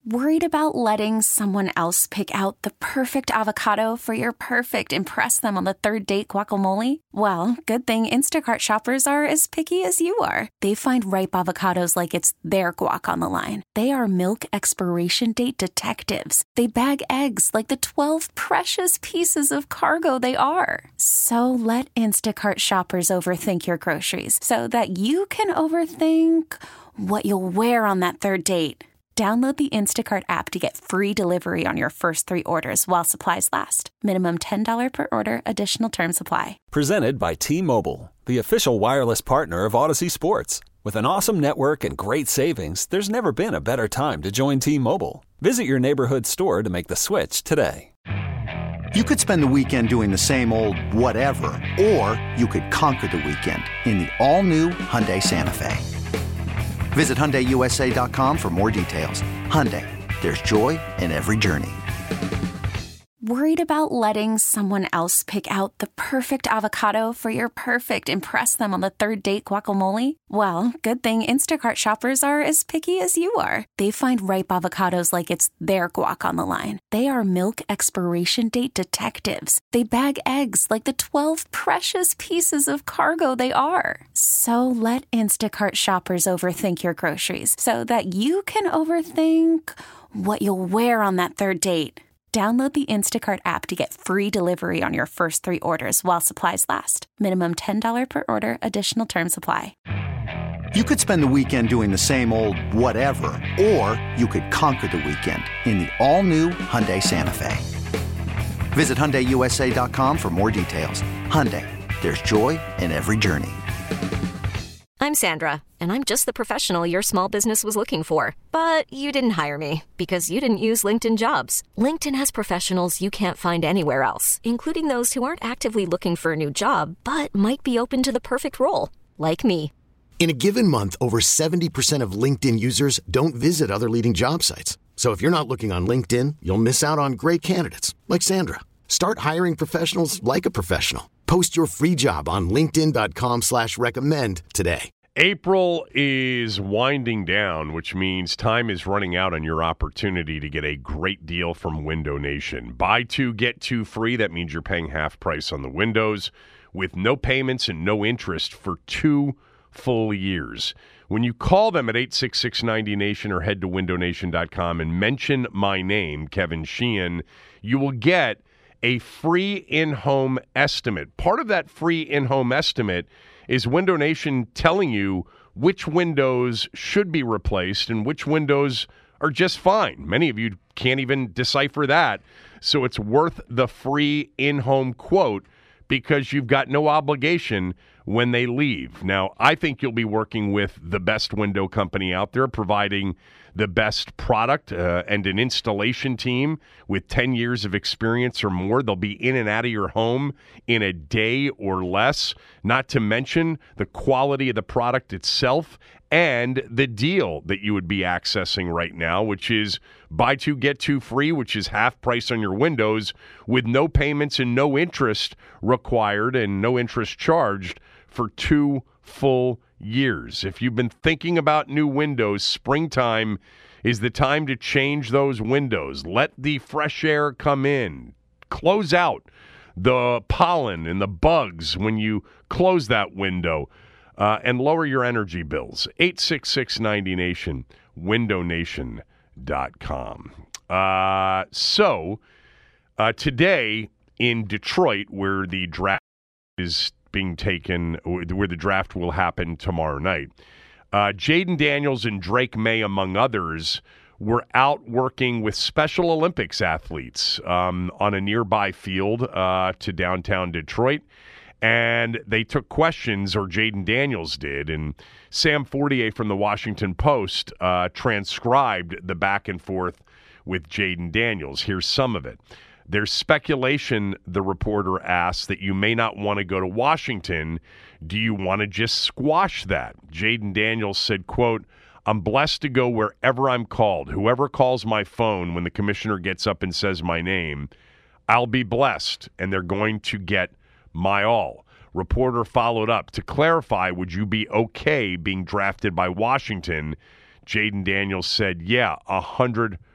Worried about letting someone else pick out the perfect avocado for your perfect impress them on the third date guacamole? Well, good thing Instacart shoppers are as picky as you are. They find ripe avocados like it's their guac on the line. They are milk expiration date detectives. They bag eggs like the 12 precious pieces of cargo they are. So let Instacart shoppers overthink your groceries so that you can overthink what you'll wear on that third date. Download the Instacart app to get free delivery on your first 3 orders while supplies last. Minimum $10 per order. Additional terms apply. Presented by T-Mobile, the official wireless partner of Odyssey Sports. With an awesome network and great savings, there's never been a better time to join T-Mobile. Visit your neighborhood store to make the switch today. You could spend the weekend doing the same old whatever, or you could conquer the weekend in the all-new Hyundai Santa Fe. Visit HyundaiUSA.com for more details. Hyundai, there's joy in every journey. Worried about letting someone else pick out the perfect avocado for your perfect impress them on the third date guacamole? Well, good thing Instacart shoppers are as picky as you are. They find ripe avocados like it's their guac on the line. They are milk expiration date detectives. They bag eggs like the 12 precious pieces of cargo they are. So let Instacart shoppers overthink your groceries so that you can overthink what you'll wear on that third date. Download the Instacart app to get free delivery on your first 3 orders while supplies last. Minimum $10 per order. Additional terms apply. You could spend the weekend doing the same old whatever, or you could conquer the weekend in the all-new Hyundai Santa Fe. Visit HyundaiUSA.com for more details. Hyundai, there's joy in every journey. I'm Sandra, and I'm just the professional your small business was looking for. But you didn't hire me because you didn't use LinkedIn Jobs. LinkedIn has professionals you can't find anywhere else, including those who aren't actively looking for a new job, but might be open to the perfect role, like me. In a given month, over 70% of LinkedIn users don't visit other leading job sites. So if you're not looking on LinkedIn, you'll miss out on great candidates, like Sandra. Start hiring professionals like a professional. Post your free job on linkedin.com/recommend today. April is winding down, which means time is running out on your opportunity to get a great deal from Window Nation. Buy 2, get 2 free. That means you're paying half price on the windows with no payments and no interest for 2 full years. When you call them at 866-90-NATION or head to windownation.com and mention my name, Kevin Sheehan, you will get a free in-home estimate. Part of that free in-home estimate is Window Nation telling you which windows should be replaced and which windows are just fine. Many of you can't even decipher that. So it's worth the free in-home quote because you've got no obligation when they leave. Now, I think you'll be working with the best window company out there, providing the best product and an installation team with 10 years of experience or more. They'll be in and out of your home in a day or less, not to mention the quality of the product itself and the deal that you would be accessing right now, which is buy 2, get 2 free, which is half price on your windows with no payments and no interest required and no interest charged for 2 full years. If you've been thinking about new windows, springtime is the time to change those windows. Let the fresh air come in. Close out the pollen and the bugs when you close that window and lower your energy bills. 866-90-NATION, windownation.com. Today in Detroit, where the draft is being taken, where the draft will happen tomorrow night, Jaden Daniels and Drake May, among others, were out working with Special Olympics athletes on a nearby field to downtown Detroit. And they took questions, or Jaden Daniels did, and Sam Fortier from the Washington Post transcribed the back and forth with Jaden Daniels. Here's some of it. There's speculation, the reporter asked, that you may not want to go to Washington. Do you want to just squash that? Jaden Daniels said, quote, I'm blessed to go wherever I'm called. Whoever calls my phone when the commissioner gets up and says my name, I'll be blessed, and they're going to get my all. Reporter followed up. To clarify, would you be okay being drafted by Washington? Jaden Daniels said, yeah, 100%.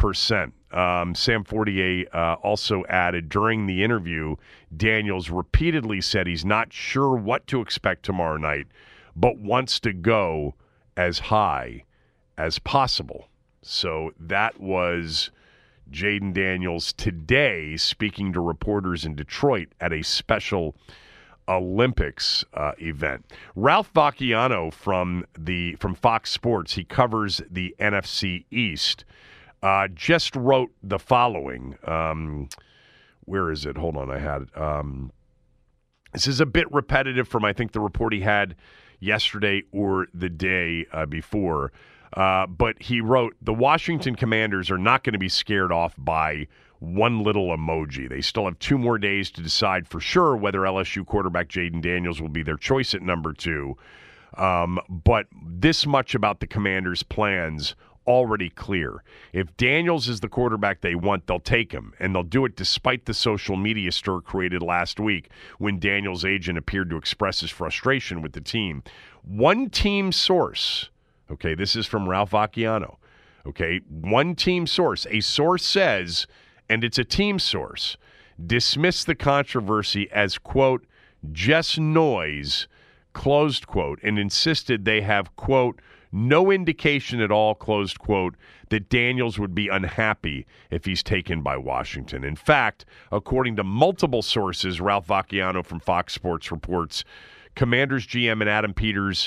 100%. Sam Fortier also added, during the interview, Daniels repeatedly said he's not sure what to expect tomorrow night, but wants to go as high as possible. So that was Jayden Daniels today speaking to reporters in Detroit at a special Olympics event. Ralph Vacchiano from Fox Sports, he covers the NFC East, just wrote the following. Where is it? Hold on, I had it. This is a bit repetitive from, I think, the report he had yesterday or the day before. But he wrote, the Washington Commanders are not going to be scared off by one little emoji. They still have 2 more days to decide for sure whether LSU quarterback Jayden Daniels will be their choice at number 2. But this much about the Commanders' plans already clear. If Daniels is the quarterback they want, they'll take him, and they'll do it despite the social media stir created last week when Daniels' agent appeared to express his frustration with the team. One team source, okay, this is from Ralph Vacchiano, okay, one team source, a source says, and it's a team source, dismissed the controversy as, quote, just noise, closed quote, and insisted they have, quote, no indication at all, closed quote, that Daniels would be unhappy if he's taken by Washington. In fact, according to multiple sources, Ralph Vacchiano from Fox Sports reports, Commanders GM Adam Peters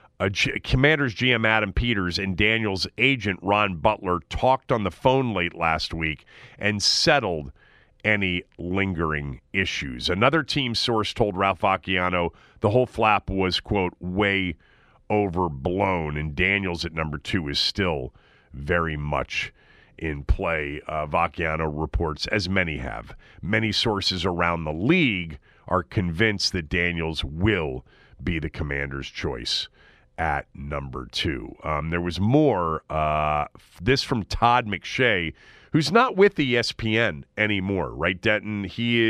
and Daniels' agent Ron Butler talked on the phone late last week and settled any lingering issues. Another team source told Ralph Vacchiano the whole flap was, quote, way overblown, and Daniels at number 2 is still very much in play. Vacchiano reports, as many have. Many sources around the league are convinced that Daniels will be the Commander's choice at number 2. There was more. This from Todd McShay, who's not with ESPN anymore, right, Denton?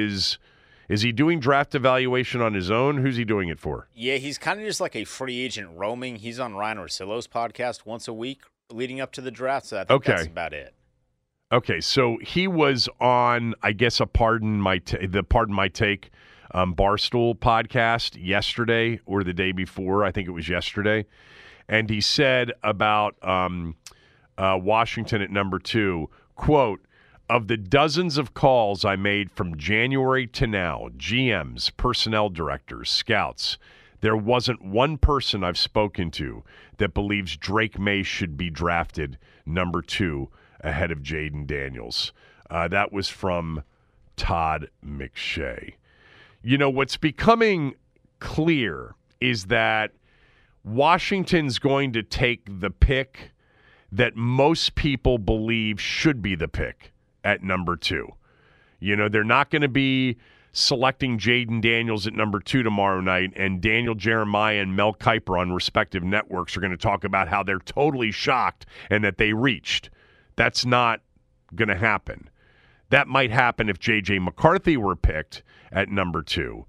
Is he doing draft evaluation on his own? Who's he doing it for? Yeah, he's kind of just like a free agent roaming. He's on Ryan Orsillo's podcast once a week leading up to the draft, so I think that's about it. Okay, so he was on, I guess, the Pardon My Take Barstool podcast yesterday or the day before. I think it was yesterday. And he said about Washington at number 2, quote, of the dozens of calls I made from January to now, GMs, personnel directors, scouts, there wasn't one person I've spoken to that believes Drake May should be drafted number 2 ahead of Jayden Daniels. That was from Todd McShay. You know, what's becoming clear is that Washington's going to take the pick that most people believe should be the pick at number 2. You know, they're not going to be selecting Jayden Daniels at number 2 tomorrow night, and Daniel Jeremiah and Mel Kiper on respective networks are going to talk about how they're totally shocked and that they reached. That's not going to happen. That might happen if J.J. McCarthy were picked at number 2.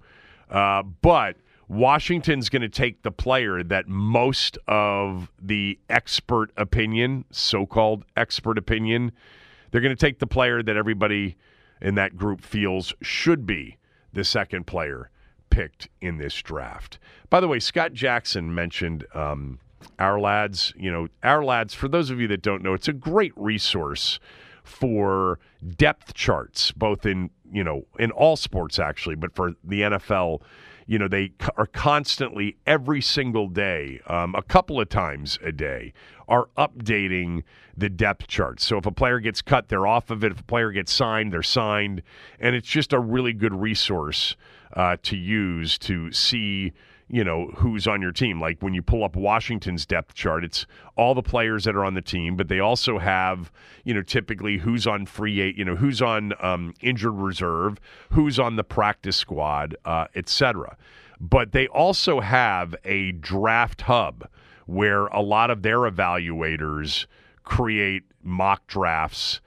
But Washington's going to take the player that most of the expert opinion, so-called expert opinion, they're going to take the player that everybody in that group feels should be the second player picked in this draft. By the way, Scott Jackson mentioned Our Lads. You know, Our Lads, for those of you that don't know, it's a great resource for depth charts, both in all sports actually, but for the NFL. You know, they are constantly, every single day, a couple of times a day, are updating the depth chart. So if a player gets cut, they're off of it. If a player gets signed, they're signed. And it's just a really good resource to use to see, you know, who's on your team. Like when you pull up Washington's depth chart, it's all the players that are on the team, but they also have, you know, typically who's on who's on injured reserve, who's on the practice squad, etc. But they also have a draft hub where a lot of their evaluators create mock drafts,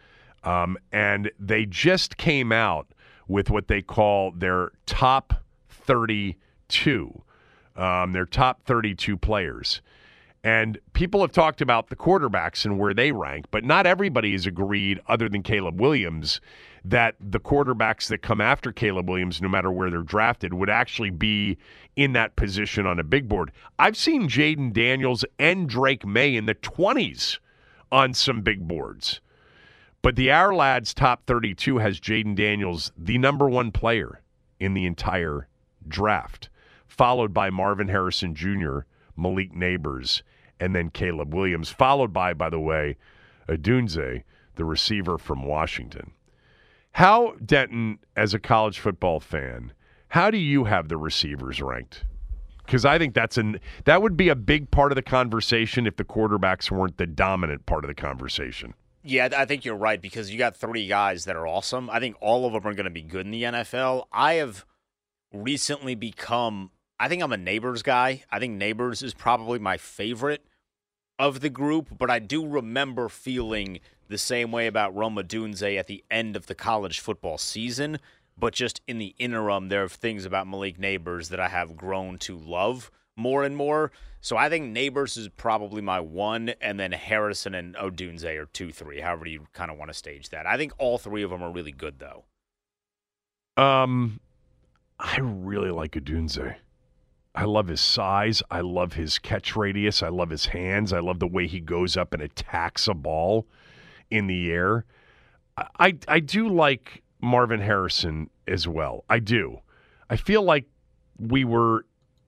and they just came out with what they call their top 32. Their top 32 players. And people have talked about the quarterbacks and where they rank, but not everybody has agreed, other than Caleb Williams, that the quarterbacks that come after Caleb Williams, no matter where they're drafted, would actually be in that position on a big board. I've seen Jaden Daniels and Drake May in the 20s on some big boards. But the Our Lads Top 32 has Jaden Daniels, the number one player in the entire draft, followed by Marvin Harrison Jr., Malik Neighbors, and then Caleb Williams, followed by the way, Odunze, the receiver from Washington. How, Denton, as a college football fan, how do you have the receivers ranked? Because I think that would be a big part of the conversation if the quarterbacks weren't the dominant part of the conversation. Yeah, I think you're right, because you got 3 guys that are awesome. I think all of them are going to be good in the NFL. I have recently I think I'm a Neighbors guy. I think Neighbors is probably my favorite of the group, but I do remember feeling the same way about Rome Odunze at the end of the college football season, but just in the interim, there are things about Malik Neighbors that I have grown to love more and more. So I think Neighbors is probably my 1, and then Harrison and Odunze are 2, 3, however you kind of want to stage that. I think all 3 of them are really good, though. I really like Odunze. I love his size. I love his catch radius. I love his hands. I love the way he goes up and attacks a ball in the air. I do like Marvin Harrison as well. I do. I feel like what was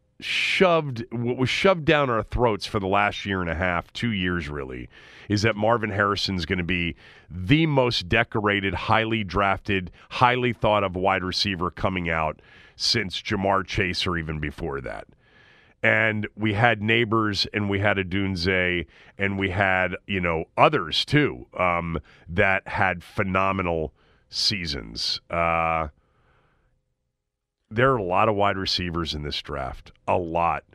shoved down our throats for the last year and a half, 2 years really, is that Marvin Harrison's going to be the most decorated, highly drafted, highly thought of wide receiver coming out since Jamar Chase or even before that. And we had Neighbors and we had Odunze and we had, others too that had phenomenal seasons. There are a lot of wide receivers in this draft. A lot.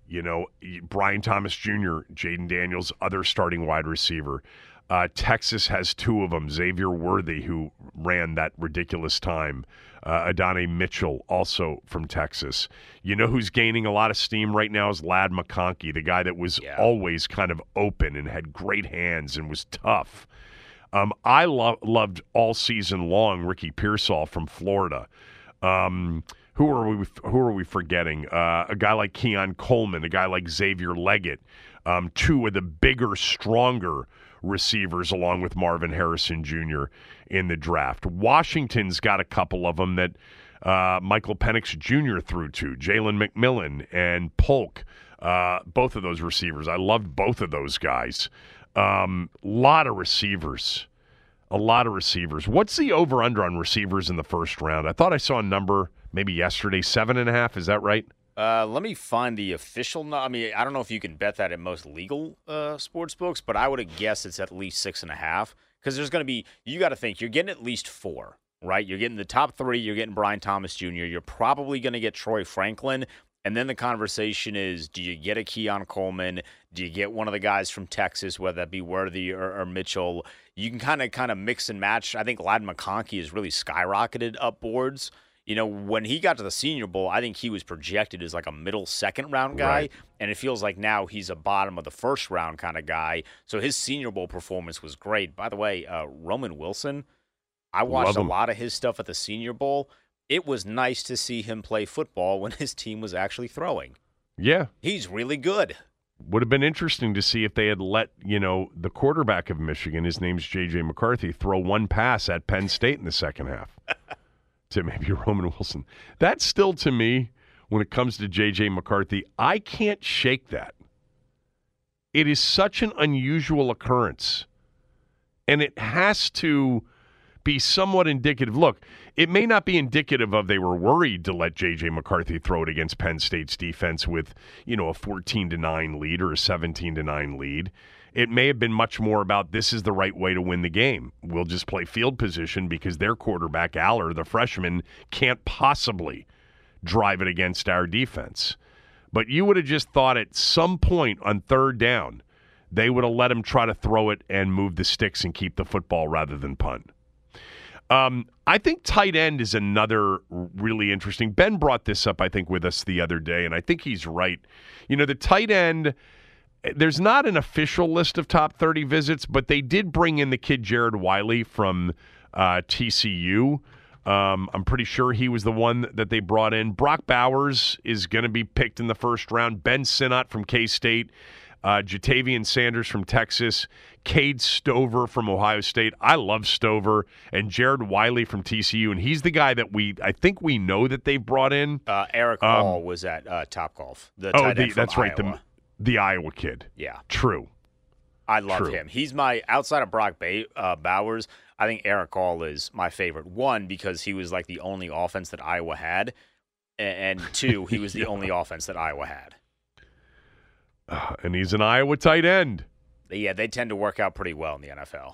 Brian Thomas Jr., Jaden Daniels, other starting wide receiver. Texas has 2 of them. Xavier Worthy, who ran that ridiculous time. Adonai Mitchell, also from Texas. You know who's gaining a lot of steam right now is Ladd McConkey, the guy that was always kind of open and had great hands and was tough. I loved all season long Ricky Pearsall from Florida. Who are we forgetting? A guy like Keon Coleman, a guy like Xavier Leggett, 2 of the bigger, stronger receivers along with Marvin Harrison Jr. in the draft. Washington's got a couple of them that Michael Penix Jr. threw to, Jalen McMillan and Polk, both of those receivers. I loved both of those guys. Lot of receivers. A lot of receivers. What's the over-under on receivers in the first round? I thought I saw a number maybe yesterday, 7.5. Is that right? Let me find the official. I don't know if you can bet that in most legal sports books, but I would have guessed it's at least 6.5, because there's going to be, you got to think, you're getting at least 4, right? You're getting the top 3, you're getting Brian Thomas Jr., you're probably going to get Troy Franklin, and then the conversation is, do you get a Keon Coleman? Do you get one of the guys from Texas, whether that be Worthy or Mitchell? You can kind of mix and match. I think Ladd McConkey has really skyrocketed up boards. When he got to the Senior Bowl, I think he was projected as like a middle second round guy, right. And it feels like now he's a bottom of the first round kind of guy. So his Senior Bowl performance was great. By the way, Roman Wilson, I watched a lot of his stuff at the Senior Bowl. It was nice to see him play football when his team was actually throwing. Yeah. He's really good. Would have been interesting to see if they had let, the quarterback of Michigan, his name's J.J. McCarthy, throw one pass at Penn State in the second half. To maybe Roman Wilson. That still, to me, when it comes to J.J. McCarthy, I can't shake that. It is such an unusual occurrence. And it has to be somewhat indicative. Look, it may not be indicative of they were worried to let J.J. McCarthy throw it against Penn State's defense with, a 14-9 lead or a 17-9 lead. It may have been much more about this is the right way to win the game. We'll just play field position because their quarterback, Aller, the freshman, can't possibly drive it against our defense. But you would have just thought at some point on third down, they would have let him try to throw it and move the sticks and keep the football rather than punt. I think tight end is another really interesting. Ben brought this up, I think, with us the other day, and I think he's right. The tight end there's not an official list of top 30 visits, but they did bring in the kid Jared Wiley from TCU. I'm pretty sure he was the one that they brought in. Brock Bowers is going to be picked in the first round. Ben Sinnott from K-State. Jatavian Sanders from Texas. Cade Stover from Ohio State. I love Stover. And Jared Wiley from TCU. And he's the guy that I think we know that they've brought in. Eric Hall was at Topgolf. The tight end from that's Iowa. Right. The Iowa kid. Yeah. True. I love him. He's outside of Brock Bowers, I think Eric Hall is my favorite. One, because he was like the only offense that Iowa had. And two, he was the only offense that Iowa had. And he's an Iowa tight end. Yeah, they tend to work out pretty well in the NFL.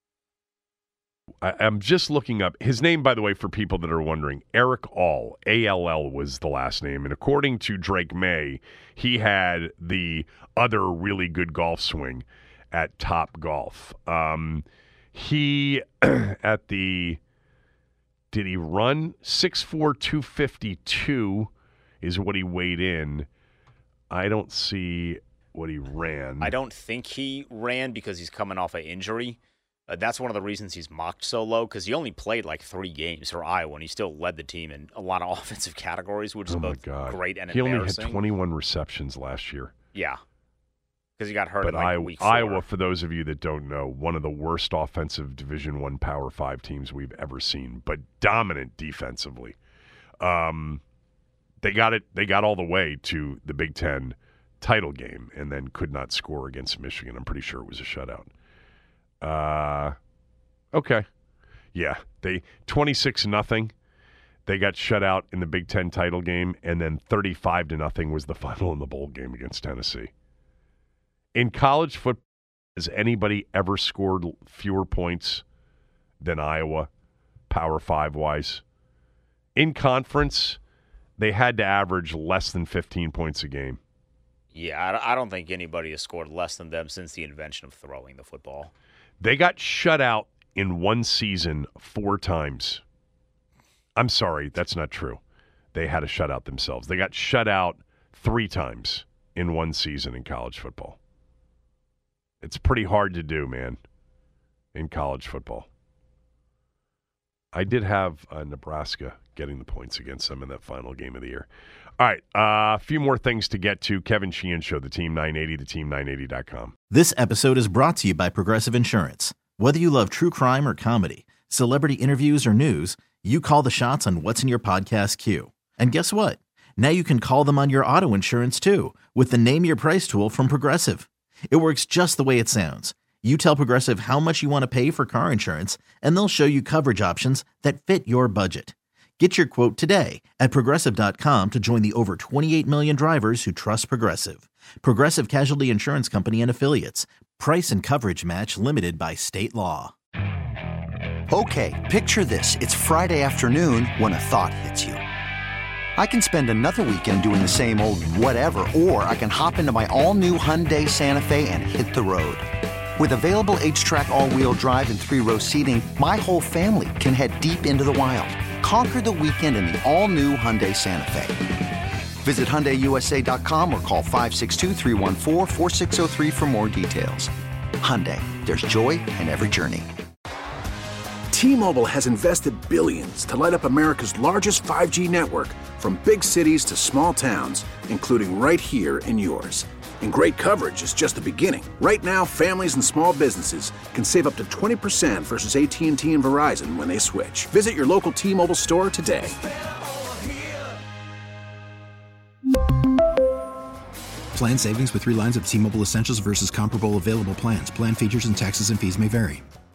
I'm just looking up his name, by the way, for people that are wondering. Eric All, A-L-L was the last name. And according to Drake May, he had the other really good golf swing at Top Golf. He, did he run 6'4", 252 is what he weighed in. I don't see what he ran. I don't think he ran because he's coming off an injury. That's one of the reasons he's mocked so low, because he only played like 3 games for Iowa, and he still led the team in a lot of offensive categories, which is both great and embarrassing. He only had 21 receptions last year. Yeah, because he got hurt in week 4. Iowa, for those of you that don't know, one of the worst offensive Division I Power 5 teams we've ever seen, but dominant defensively. They got all the way to the Big Ten title game and then could not score against Michigan. I'm pretty sure it was a shutout. Okay. Yeah, they 26-0. They got shut out in the Big Ten title game, and then 35-0 was the final in the bowl game against Tennessee. In college football, has anybody ever scored fewer points than Iowa, Power 5-wise? In conference, they had to average less than 15 points a game. Yeah, I don't think anybody has scored less than them since the invention of throwing the football. They got shut out in one season 4 times. I'm sorry, that's not true. They had a shutout themselves. They got shut out 3 times in one season in college football. It's pretty hard to do, man, in college football. I did have Nebraska getting the points against them in that final game of the year. All right, a few more things to get to. Kevin Sheehan Show, the Team 980, theteam980.com. This episode is brought to you by Progressive Insurance. Whether you love true crime or comedy, celebrity interviews or news, you call the shots on what's in your podcast queue. And guess what? Now you can call them on your auto insurance too with the Name Your Price tool from Progressive. It works just the way it sounds. You tell Progressive how much you want to pay for car insurance, and they'll show you coverage options that fit your budget. Get your quote today at Progressive.com to join the over 28 million drivers who trust Progressive. Progressive Casualty Insurance Company and Affiliates. Price and coverage match limited by state law. Okay, picture this. It's Friday afternoon when a thought hits you. I can spend another weekend doing the same old whatever, or I can hop into my all-new Hyundai Santa Fe and hit the road. With available H-Track all-wheel drive and 3-row seating, my whole family can head deep into the wild. Conquer the weekend in the all-new Hyundai Santa Fe. Visit HyundaiUSA.com or call 562-314-4603 for more details. Hyundai, there's joy in every journey. T-Mobile has invested billions to light up America's largest 5G network, from big cities to small towns, including right here in yours. And great coverage is just the beginning. Right now, families and small businesses can save up to 20% versus AT&T and Verizon when they switch. Visit your local T-Mobile store today. Plan savings with 3 lines of T-Mobile Essentials versus comparable available plans. Plan features and taxes and fees may vary.